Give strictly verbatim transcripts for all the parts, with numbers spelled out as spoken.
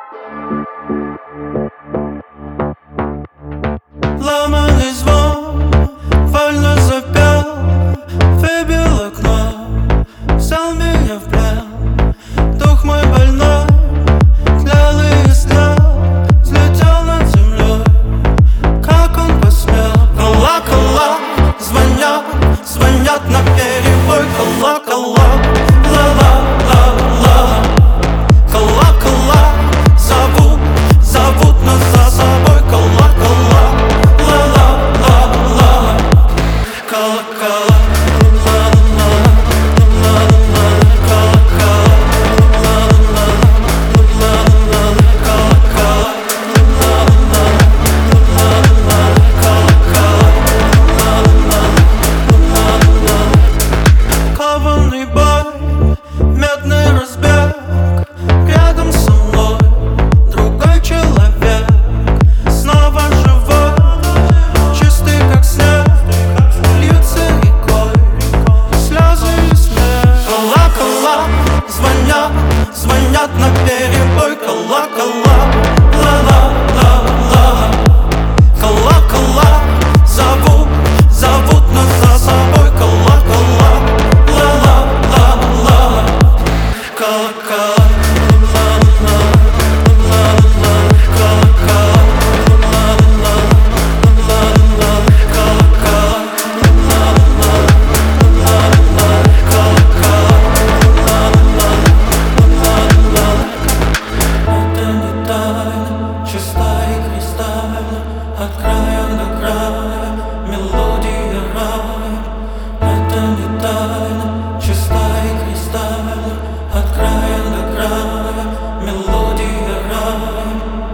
Ломаный звон вольно запел, выбил окно, взял меня в плен. Дух мой больной, тлел и снял, взлетел над землей. Как он посмел? Колокола звонят, звонят на перебой. Колокола, ла-ла-ла-ла. Колокола зовут, зовут нас за собой. Колокола, ла-ла-ла-ла. Колокола, ла-ла-ла, ла-ла-ла. Колокола, ла-ла-ла, ла-ла-ла. Колокола, ла-ла-ла, ла-ла-ла. Колокола, ла-ла-ла, ла-ла-ла. Кованный бой, медный разбег, рядом со мной другой человек. Снова живой, чистый как снег, льются рекой слезы и смех. Колокола звонят, звонят на перебой. Колокола, ла-ла-ла-ла. Колокола зовут, зовут нас за собой. Колокола, ла-ла-ла-ла. Колокола, ла-ла-ла, ла-ла-ла. Колокола, ла-ла-ла, ла-ла-ла. Колокола, ла-ла-ла, ла-ла-ла. Колокола, ла-ла-ла, ла-ла-ла. Это не тайна, чистая и кристальна, от края до края мелодия рая. Это не тайна, чистая и кристальна, от края до края мелодия рая.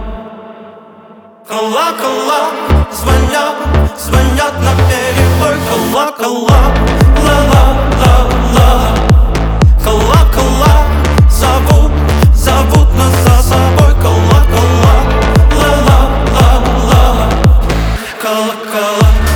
Колокола звонят, звонят на перебой. Колокола, ла-ла-ла-ла. Колокола зовут, зовут нас за собой. Колокола, ла-ла-ла-ла. Колокола.